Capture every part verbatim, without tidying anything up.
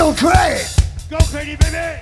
Go crazy! Go crazy, baby!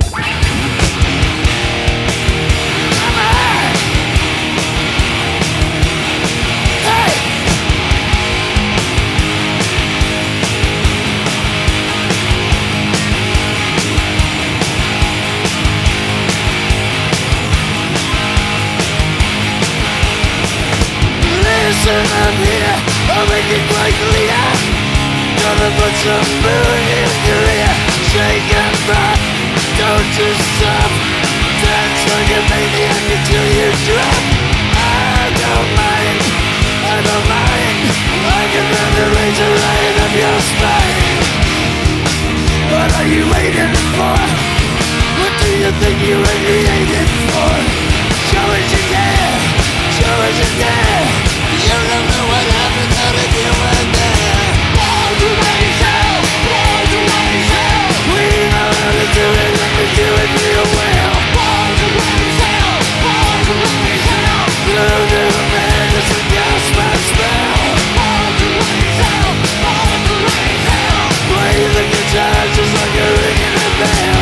Listen up here, I'll make it quite clear. Gonna put some mood in your ear. Shake and rock, don't you stop. Dance like a maniac until you drop. I don't mind, I don't mind. I can run the razor right up your spine. What are you waiting for? What do you think you were created for? Show us you care, show us you care. You don't know what happened out if you were there. Born to raise hell, born to raise hell. We know how to do it and we do it real well. Born to raise hell, born to raise hell. Blue to the man, it's a gospel spell. Born to raise hell, born to raise hell. Play the guitar just like a ringing a bell.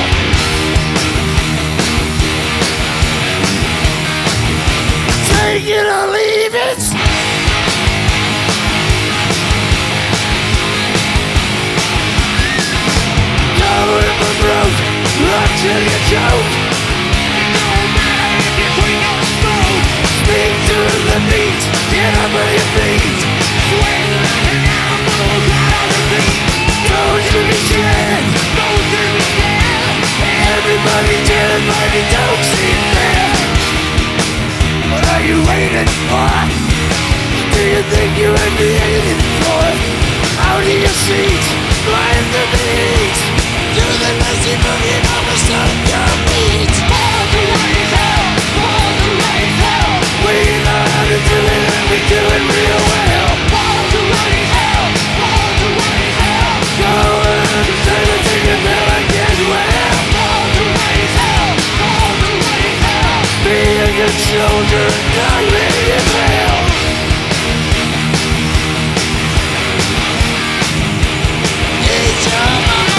Take it or leave it. Till you choke. No matter if you swing or smoke. Speak to the beat, get up on your feet. Swing like an animal, get on your feet. Don't you be scared, don't you be scared. Everybody turn like a dope scene there. What are you waiting for? Do you think you were created for? Out of your seat, blind the beat. Do the nasty boogie mama stop your beat. Born to raise hell, born to raise hell. We know how to do it and we do it real well. Born to raise hell, born to raise hell. Go and say the ticket bill and get well. Born to raise hell, born to raise hell. Be a good soldier and not ready to fail. It's your mama.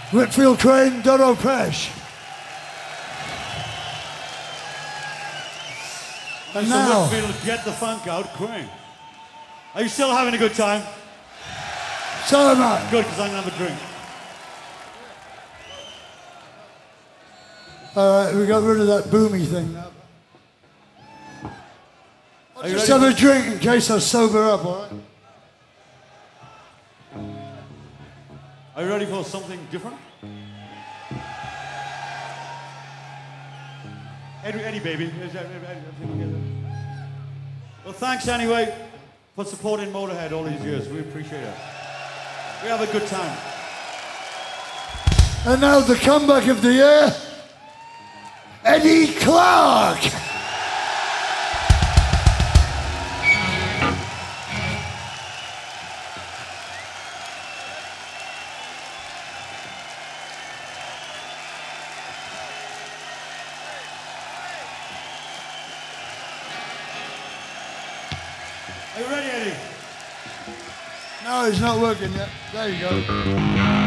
Whitfield Crane, Doro Pesh. And Mister now, Whitfield, get the funk out, Crane. Are you still having a good time? so am I. Good, because I'm going to have a drink. All right, we got rid of that boomy thing now. Are you Just ready? have a drink in case I sober up, all right? Are you ready for something different? Eddie, Eddie baby. Is that- Well, thanks anyway for supporting Motorhead all these years. We appreciate it. We have a good time. And now the comeback of the year, Eddie Clark. Are you ready, Eddie? No, it's not working yet. There you go.